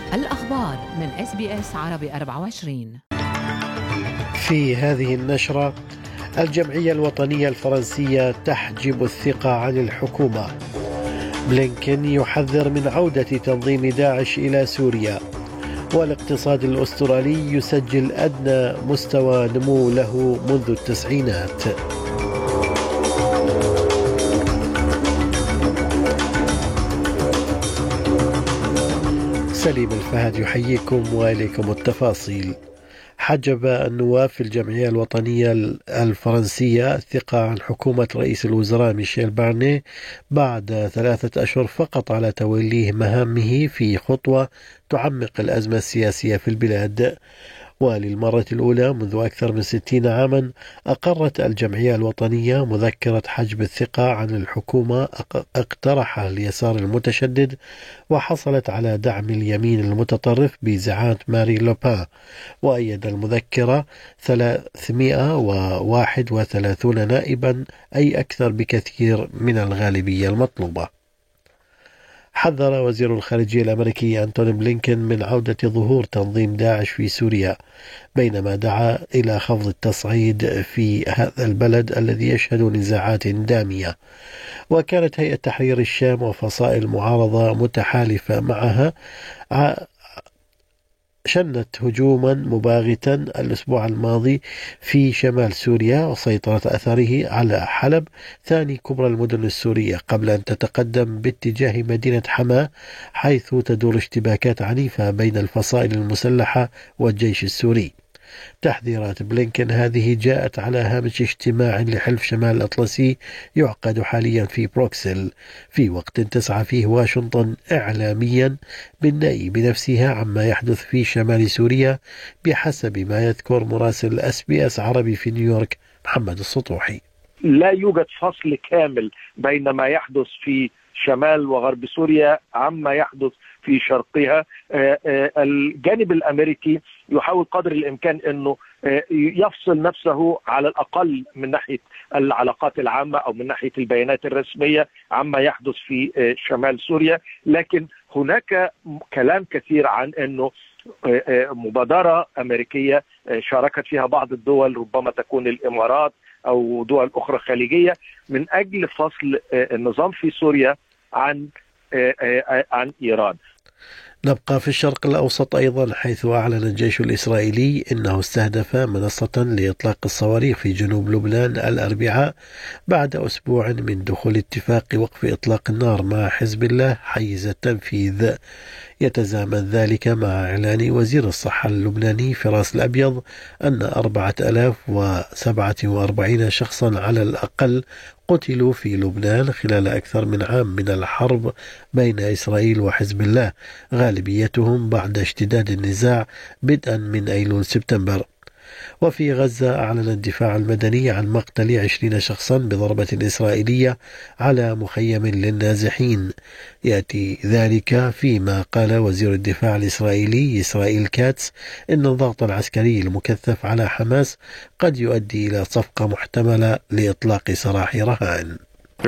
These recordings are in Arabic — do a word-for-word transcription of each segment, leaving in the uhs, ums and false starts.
الأخبار من إس بي إس عربي أربعة وعشرين. في هذه النشرة: الجمعية الوطنية الفرنسية تحجب الثقة عن الحكومة. بلينكن يحذر من عودة تنظيم داعش إلى سوريا. والاقتصاد الأسترالي يسجل أدنى مستوى نمو له منذ التسعينات. سليم الفهد يحييكم وإليكم التفاصيل. حجب النواب في الجمعية الوطنية الفرنسية الثقة عن حكومة رئيس الوزراء ميشيل بارني بعد ثلاثة أشهر فقط على توليه مهامه، في خطوة تعمق الأزمة السياسية في البلاد. وللمرة الأولى منذ أكثر من ستين عاما أقرت الجمعية الوطنية مذكرة حجب الثقة عن الحكومة اقترحها اليسار المتشدد، وحصلت على دعم اليمين المتطرف بزعامة ماري لوبان. وأيد المذكرة ثلاثمئة وواحد وثلاثين نائبا، أي أكثر بكثير من الغالبية المطلوبة. حذر وزير الخارجية الأمريكي أنتوني بلينكن من عودة ظهور تنظيم داعش في سوريا، بينما دعا إلى خفض التصعيد في هذا البلد الذي يشهد نزاعات دامية. وكانت هيئة تحرير الشام وفصائل المعارضة متحالفة معها شنت هجوما مباغتا الأسبوع الماضي في شمال سوريا، وسيطرة أثره على حلب ثاني كبرى المدن السورية، قبل أن تتقدم باتجاه مدينة حما، حيث تدور اشتباكات عنيفة بين الفصائل المسلحة والجيش السوري. تحذيرات بلينكن هذه جاءت على هامش اجتماع لحلف شمال الأطلسي يعقد حاليا في بروكسل، في وقت تسعى فيه واشنطن إعلاميا بالنأي بنفسها عما يحدث في شمال سوريا، بحسب ما يذكر مراسل اس بي اس عربي في نيويورك محمد السطوحي. لا يوجد فصل كامل بين ما يحدث في شمال وغرب سوريا عما يحدث في شرقها. الجانب الأمريكي يحاول قدر الإمكان أنه يفصل نفسه على الأقل من ناحية العلاقات العامة أو من ناحية البيانات الرسمية عما يحدث في شمال سوريا، لكن هناك كلام كثير عن أنه مبادرة أمريكية شاركت فيها بعض الدول، ربما تكون الإمارات أو دول أخرى خليجية، من أجل فصل النظام في سوريا عن عن إيران. نبقى في الشرق الأوسط أيضا، حيث أعلن الجيش الإسرائيلي أنه استهدف منصة لإطلاق الصواريخ في جنوب لبنان الأربعاء، بعد أسبوع من دخول اتفاق وقف إطلاق النار مع حزب الله حيز التنفيذ. يتزامن ذلك مع إعلان وزير الصحة اللبناني فراس الأبيض أن أربعة آلاف وسبعة وأربعين شخصا على الأقل قتلوا في لبنان خلال أكثر من عام من الحرب بين إسرائيل وحزب الله، غالبيتهم بعد اشتداد النزاع بدءا من أيلول سبتمبر. وفي غزة أعلن الدفاع المدني عن مقتل عشرين شخصا بضربة إسرائيلية على مخيم للنازحين. يأتي ذلك فيما قال وزير الدفاع الإسرائيلي إسرائيل كاتس إن الضغط العسكري المكثف على حماس قد يؤدي إلى صفقة محتملة لإطلاق سراح رهائن.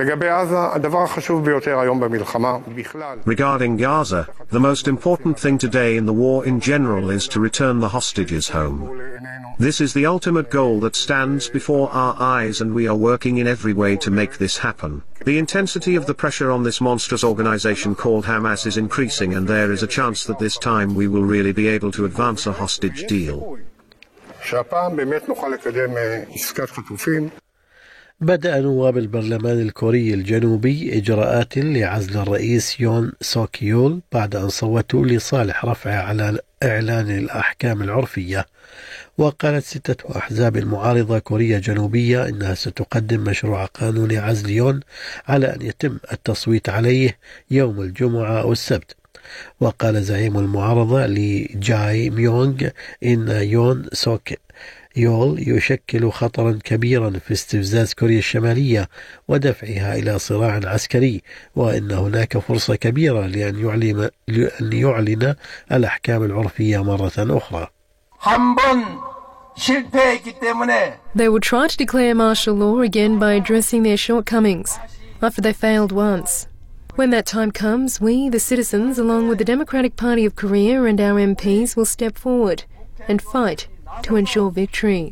Regarding Gaza, the most important thing today in the war in general is to return the hostages home. This is the ultimate goal that stands before our eyes, and we are working in every way to make this happen. The intensity of the pressure on this monstrous organization called Hamas is increasing, and there is a chance that this time we will really be able to advance a hostage deal. بدأ نواب البرلمان الكوري الجنوبي إجراءات لعزل الرئيس يون سوك يول بعد أن صوتوا لصالح رفع على إعلان الأحكام العرفية. وقالت ستة أحزاب المعارضة كوريا جنوبية إنها ستقدم مشروع قانون عزل يون على أن يتم التصويت عليه يوم الجمعة أو السبت. وقال زعيم المعارضة لجاي ميونغ إن يون سوك يول يشكل خطرا كبيرا في استفزاز كوريا الشمالية ودفعها إلى صراع عسكري، وإن هناك فرصة كبيرة لأن يعلن, لأن يعلن الأحكام العرفية مرة أخرى. They will try to declare martial law again by addressing their shortcomings after they failed once. When that time comes, we, the citizens, along with the Democratic Party of Korea and our M Ps, will step forward and fight to ensure victory.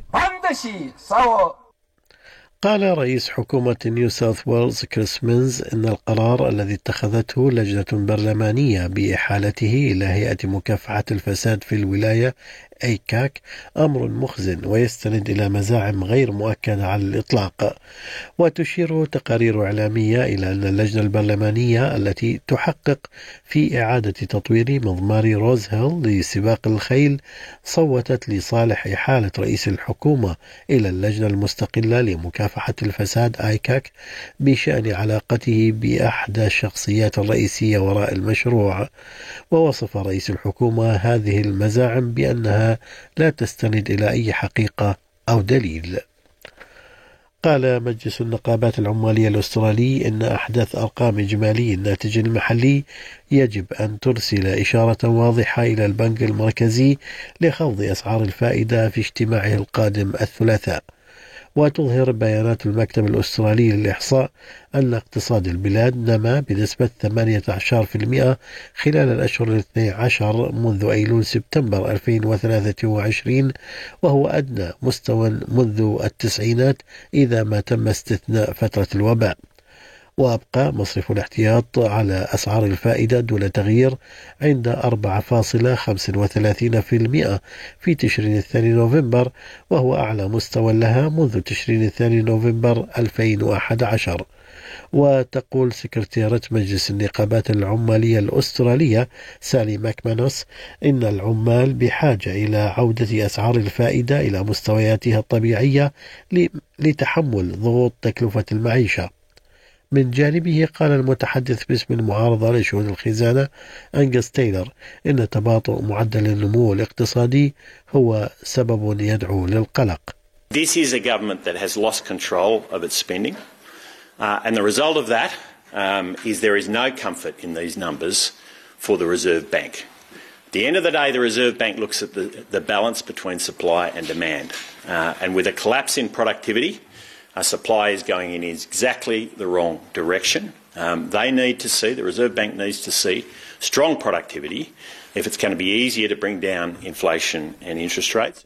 قال رئيس حكومة نيو ساوث ويلز كريس مينز إن القرار الذي اتخذته لجنة برلمانية بإحالته إلى هيئة مكافحة الفساد في الولاية أيكاك أمر محزن ويستند إلى مزاعم غير مؤكدة على الإطلاق. وتشير تقارير إعلامية إلى أن اللجنة البرلمانية التي تحقق في إعادة تطوير مضمار روز هيل لسباق الخيل صوتت لصالح إحالة رئيس الحكومة إلى اللجنة المستقلة لمكافحة الفساد آيكاك بشأن علاقته بأحدى الشخصيات الرئيسية وراء المشروع. ووصف رئيس الحكومة هذه المزاعم بأنها لا تستند إلى أي حقيقة أو دليل. قال مجلس النقابات العمالية الأسترالي إن أحدث أرقام إجمالي الناتج المحلي يجب أن ترسل إشارة واضحة إلى البنك المركزي لخفض أسعار الفائدة في اجتماعه القادم الثلاثاء. وتظهر بيانات المكتب الأسترالي للإحصاء أن اقتصاد البلاد نما بنسبة ثمانية عشر بالمئة خلال الأشهر الاثني عشر منذ أيلول سبتمبر ألفين وثلاثة وعشرين، وهو أدنى مستوى منذ التسعينات إذا ما تم استثناء فترة الوباء. وأبقى مصرف الاحتياط على أسعار الفائدة دون تغيير عند أربعة فاصلة خمسة وثلاثين بالمئة في تشرين الثاني نوفمبر، وهو أعلى مستوى لها منذ تشرين الثاني نوفمبر ألفين وأحد عشر. وتقول سكرتيرة مجلس النقابات العمالية الأسترالية سالي ماكمانوس إن العمال بحاجة إلى عودة أسعار الفائدة إلى مستوياتها الطبيعية لتحمل ضغوط تكلفة المعيشة. من جانبه قال المتحدث باسم المعارضة لشؤون الخزانة أنجس تايلر إن تباطؤ معدل النمو الاقتصادي هو سبب يدعو للقلق. This is a government that has lost control of its spending, uh, and the result of that um, is there is no comfort in these numbers for the Reserve Bank. At the end of the day, the Reserve Bank looks at the, the balance between supply and demand, uh, and with a collapse in productivity, Uh, supply is going in exactly the wrong direction. Um, they need to see, the Reserve Bank needs to see strong productivity if it's going to be easier to bring down inflation and interest rates.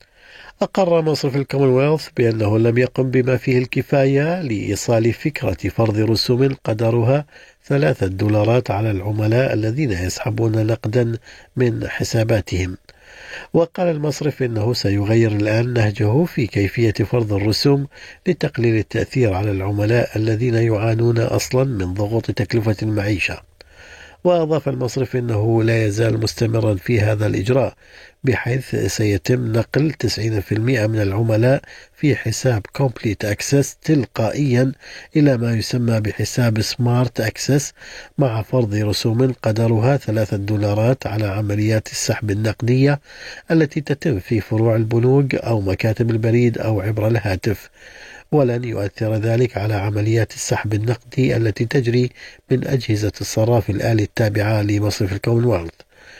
أقر مصرف الكومنولث بأنه لم يقم بما فيه الكفاية لإيصال فكرة فرض رسوم قدرها ثلاثة دولارات على العملاء الذين يسحبون نقدا من حساباتهم. وقال المصرف إنه سيغير الآن نهجه في كيفية فرض الرسوم لتقليل التأثير على العملاء الذين يعانون أصلا من ضغوط تكلفة المعيشة. وأضاف المصرف أنه لا يزال مستمرا في هذا الإجراء بحيث سيتم نقل تسعين بالمئة من العملاء في حساب Complete Access تلقائيا إلى ما يسمى بحساب Smart Access مع فرض رسوم قدرها ثلاثة دولارات على عمليات السحب النقدية التي تتم في فروع البنوك أو مكاتب البريد أو عبر الهاتف. ولن يؤثر ذلك على عمليات السحب النقدي التي تجري من أجهزة الصراف الآلي التابعة لمصرف الكومنولث.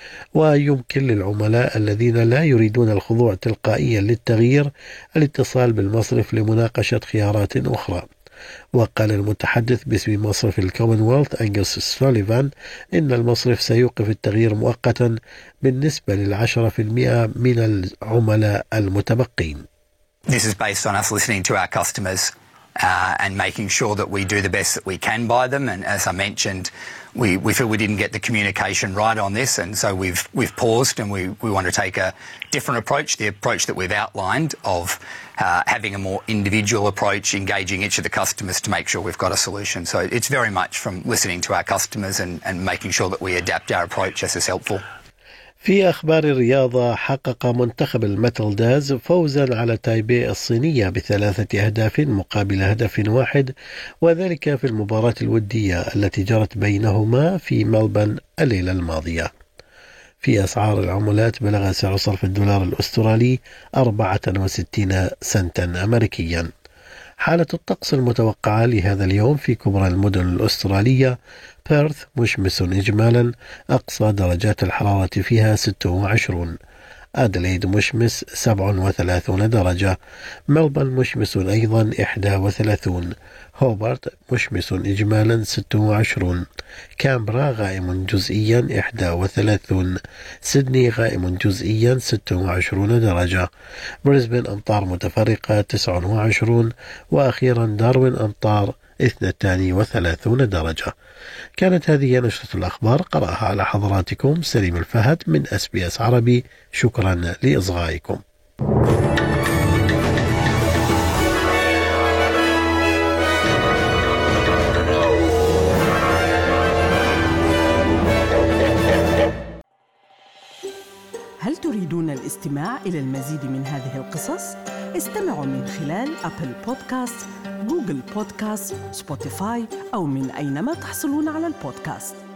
ويمكن للعملاء الذين لا يريدون الخضوع تلقائيا للتغيير الاتصال بالمصرف لمناقشة خيارات أخرى. وقال المتحدث باسم مصرف الكومنولث أنجس سوليفان إن المصرف سيوقف التغيير مؤقتا بالنسبة للعشرة بالمئة من العملاء المتبقين. This is based on us listening to our customers uh, and making sure that we do the best that we can by them. And as I mentioned, we, we feel we didn't get the communication right on this, and so we've we've paused and we, we want to take a different approach, the approach that we've outlined of uh, having a more individual approach, engaging each of the customers to make sure we've got a solution. So it's very much from listening to our customers and, and making sure that we adapt our approach as is helpful. في أخبار الرياضة، حقق منتخب الميتلداز فوزا على تايبي الصينية بثلاثة أهداف مقابل هدف واحد، وذلك في المباراة الودية التي جرت بينهما في ملبن الليلة الماضية. في أسعار العملات بلغ سعر صرف الدولار الأسترالي أربعة وستين سنتا أمريكيا. حالة الطقس المتوقعة لهذا اليوم في كبرى المدن الأسترالية: بيرث مشمس إجمالا، أقصى درجات الحرارة فيها ستة وعشرين، أدليد مشمس سبع وثلاثون درجة، ملبن مشمس أيضا إحدى وثلاثون، هوبارت مشمس إجمالا ست وعشرون، كامبرا غائم جزئيا إحدى وثلاثون، سيدني غائم جزئيا ست وعشرون درجة، بريسبن أمطار متفرقة تسع وعشرون، وأخيرا داروين أمطار اثنتان وثلاثون درجة. كانت هذه نشرة الأخبار قرأها على حضراتكم سليم الفهد من إس بي إس عربي. شكرا لإصغائكم. هل تريدون الاستماع إلى المزيد من هذه القصص؟ استمعوا من خلال أبل بودكاست، جوجل بودكاست، سبوتيفاي أو من أينما تحصلون على البودكاست.